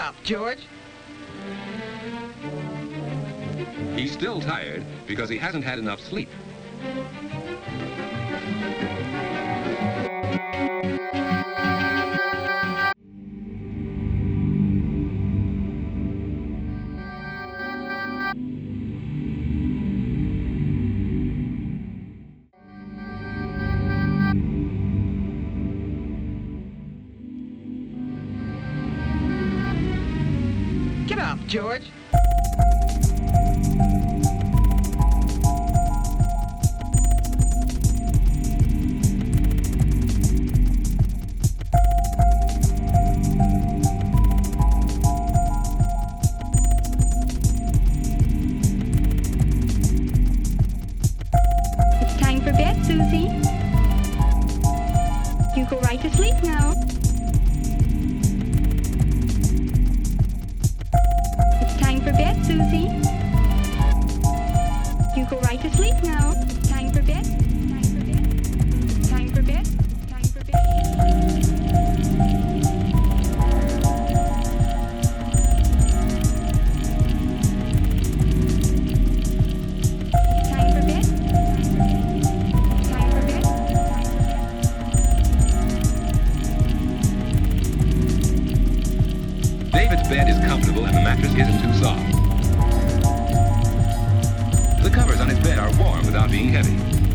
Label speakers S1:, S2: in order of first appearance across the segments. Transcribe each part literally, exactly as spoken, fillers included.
S1: up, George.
S2: He's still tired because he hasn't had enough sleep.
S1: Get up, George.
S3: It's time for bed, Susie. You go right to sleep now. It's time for bed, Susie. You go right to sleep now. Time for bed. Time for bed. Time for bed. Time for bed. Time for bed. Time for bed.
S2: David's bed is comfortable and the mattress isn't too soft. The covers on his bed are warm without being heavy.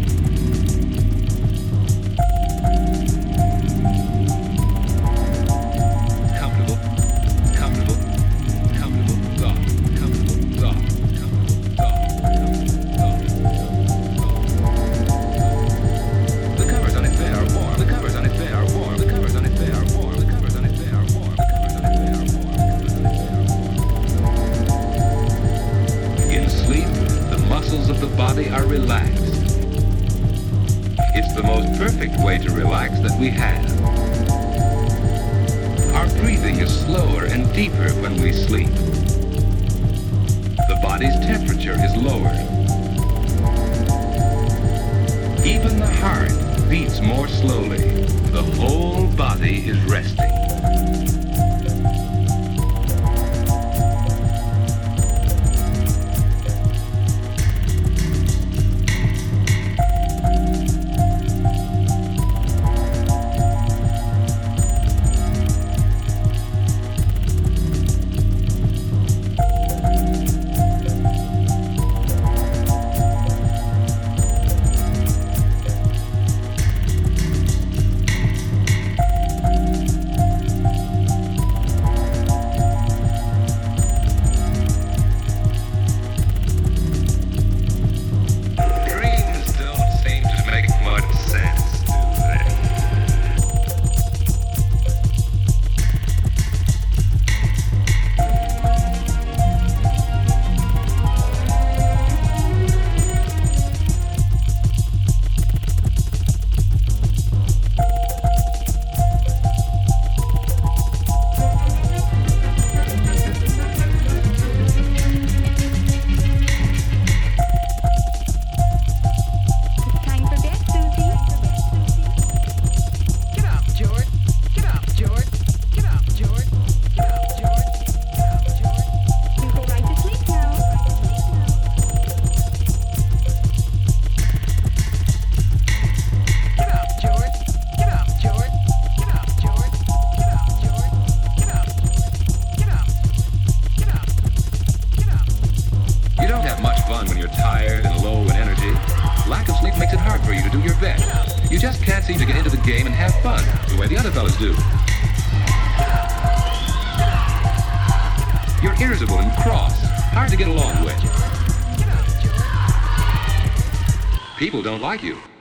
S2: Comfortable, comfortable, comfortable, soft, comfortable, soft, comfortable, soft, comfortable, soft. The covers on his bed are warm. The covers on his bed are warm. The covers on his bed are warm. The covers on his bed are warm. The covers on his bed are warm. The covers on his bed are warm. In sleep, the muscles of the body are relaxed. It's the most perfect way to relax that we have. Our breathing is slower and deeper when we sleep. The body's temperature is lowered. Even the heart beats more slowly. The whole body is resting. Dreams don't seem to make much sense, do they?
S3: It's time for bed, Susie.
S1: Get up, George. Get up, George. Get up, George. Get up, George. Get up, George.
S3: You go right to sleep now.
S1: Get up, George. Get up, George. Get up, George. Get up, George. Get up. Get up. Get up. Get up.
S2: You don't have much fun when you're tired and low in energy. Lack of sleep makes it hard for you to do your best. You just can't seem to get into the game and have fun the way the other fellas do. You're irritable and cross, hard to get along with.
S1: Get up, George.
S2: People don't like you.